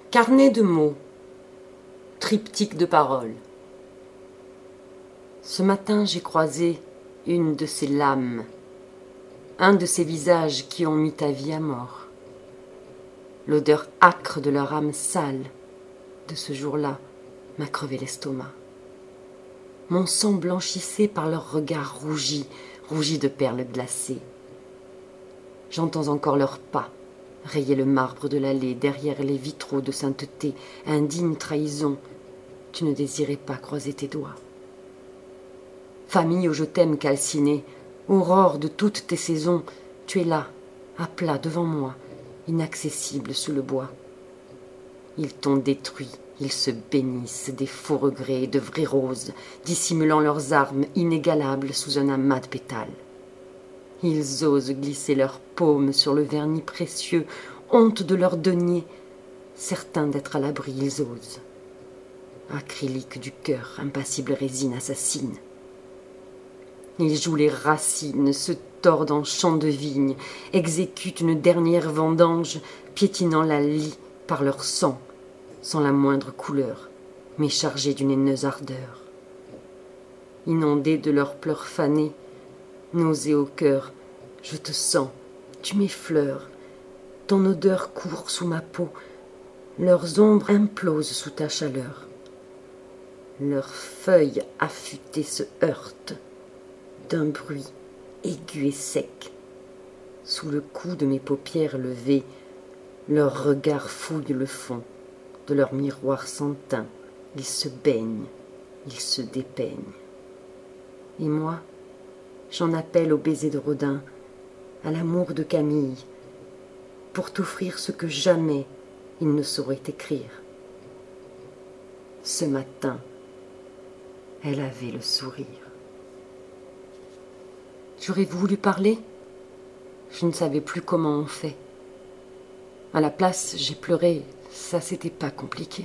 Carnet de mots, triptyque de paroles. Ce matin, j'ai croisé une de ces lames, un de ces visages qui ont mis ta vie à mort. L'odeur âcre de leur âme sale de ce jour-là m'a crevé l'estomac. Mon sang blanchissait par leur regard rougi de perles glacées. J'entends encore leurs pas rayer le marbre de l'allée derrière les vitraux de sainteté, indigne trahison. Tu ne désirais pas croiser tes doigts. Famille où je t'aime calcinée, aurore de toutes tes saisons, tu es là, à plat devant moi, inaccessible sous le bois. Ils t'ont détruit, ils se bénissent des faux regrets et de vraies roses, dissimulant leurs armes inégalables sous un amas de pétales. Ils osent glisser leurs paumes sur le vernis précieux, honte de leurs deniers, certains d'être à l'abri, ils osent. Acrylique du cœur, impassible résine assassine. Ils jouent les racines, se tordent en champs de vigne, exécutent une dernière vendange, piétinant la lie par leur sang, sans la moindre couleur, mais chargés d'une haineuse ardeur. Inondés de leurs pleurs fanés, nausée au cœur, je te sens, tu m'effleures, ton odeur court sous ma peau, leurs ombres implosent sous ta chaleur. Leurs feuilles affûtées se heurtent d'un bruit aigu et sec. Sous le coup de mes paupières levées, leurs regards fouillent le fond de leur miroir sans teint. Ils se baignent, ils se dépeignent. Et moi, j'en appelle au baiser de Rodin, à l'amour de Camille, pour t'offrir ce que jamais il ne saurait écrire. Ce matin, elle avait le sourire. J'aurais voulu parler, je ne savais plus comment on fait. À la place, j'ai pleuré, ça c'était pas compliqué.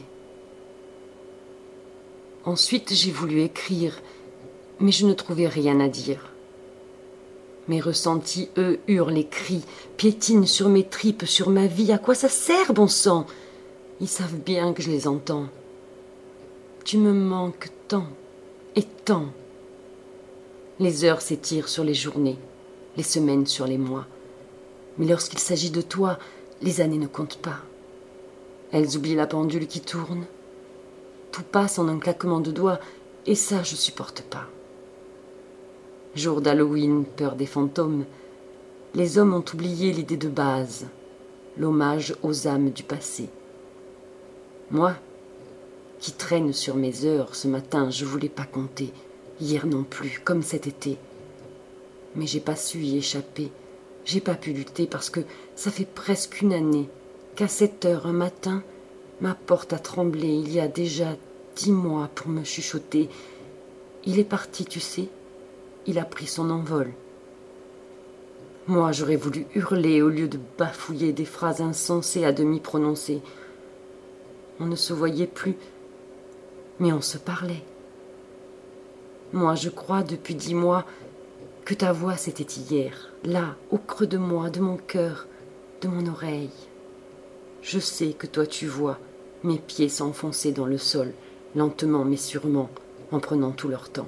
Ensuite, j'ai voulu écrire, mais je ne trouvais rien à dire. Mes ressentis, eux, hurlent et crient, piétinent sur mes tripes, sur ma vie. À quoi ça sert, bon sang? Ils savent bien que je les entends. Tu me manques tant et tant. Les heures s'étirent sur les journées, les semaines sur les mois. Mais lorsqu'il s'agit de toi, les années ne comptent pas. Elles oublient la pendule qui tourne. Tout passe en un claquement de doigts, et ça, je supporte pas. Jour d'Halloween, peur des fantômes, les hommes ont oublié l'idée de base, l'hommage aux âmes du passé. Moi, qui traîne sur mes heures, ce matin, je voulais pas compter, hier non plus, comme cet été. Mais j'ai pas su y échapper, j'ai pas pu lutter parce que ça fait presque une année qu'à 7 heures un matin, ma porte a tremblé il y a déjà 10 mois pour me chuchoter. Il est parti, tu sais. Il a pris son envol. Moi, j'aurais voulu hurler au lieu de bafouiller des phrases insensées à demi prononcées. On ne se voyait plus, mais on se parlait. Moi, je crois depuis 10 mois que ta voix c'était hier, là, au creux de moi, de mon cœur, de mon oreille. Je sais que toi tu vois mes pieds s'enfoncer dans le sol, lentement mais sûrement, en prenant tout leur temps.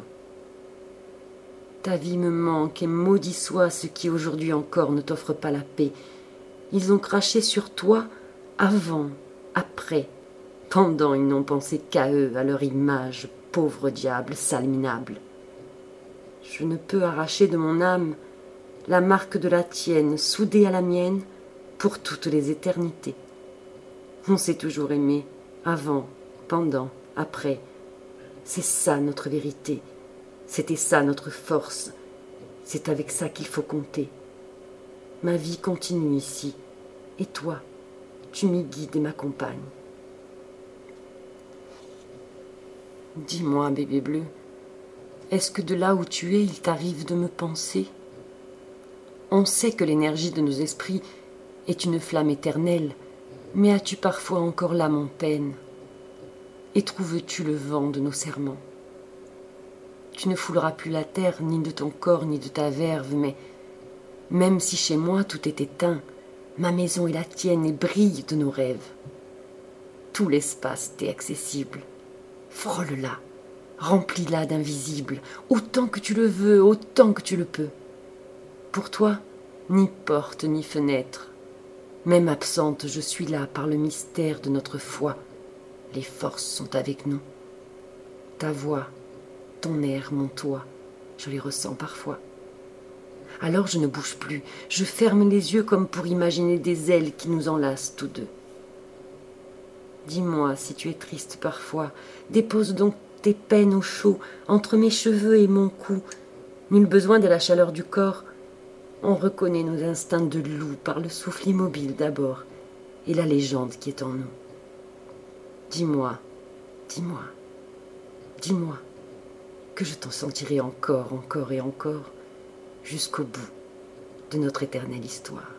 Ta vie me manque et maudit soit ceux qui aujourd'hui encore ne t'offrent pas la paix. Ils ont craché sur toi avant, après, pendant ils n'ont pensé qu'à eux, à leur image, pauvre diable, sale minable. Je ne peux arracher de mon âme la marque de la tienne, soudée à la mienne, pour toutes les éternités. On s'est toujours aimé, avant, pendant, après. C'est ça notre vérité. C'était ça notre force. C'est avec ça qu'il faut compter. Ma vie continue ici. Et toi, tu m'y guides et m'accompagnes. Dis-moi, bébé bleu, est-ce que de là où tu es, il t'arrive de me penser? On sait que l'énergie de nos esprits est une flamme éternelle, mais as-tu parfois encore l'âme en peine? Éprouves-tu le vent de nos serments? Tu ne fouleras plus la terre, ni de ton corps, ni de ta verve, mais même si chez moi tout est éteint, ma maison est la tienne et brille de nos rêves. tout l'espace t'est accessible. Frôle-la, remplis-la d'invisible, autant que tu le veux, autant que tu le peux. Pour toi, ni porte ni fenêtre. Même absente, je suis là par le mystère de notre foi. Les forces sont avec nous. Ta voix, ton air, mon toit, je les ressens parfois. Alors je ne bouge plus, je ferme les yeux comme pour imaginer des ailes qui nous enlacent tous deux. Dis-moi si tu es triste parfois, dépose donc tes peines au chaud, entre mes cheveux et mon cou. Nul besoin de la chaleur du corps. On reconnaît nos instincts de loup par le souffle immobile d'abord, et la légende qui est en nous. Dis-moi, dis-moi, dis-moi, que je t'en sentirai encore, encore et encore, jusqu'au bout de notre éternelle histoire.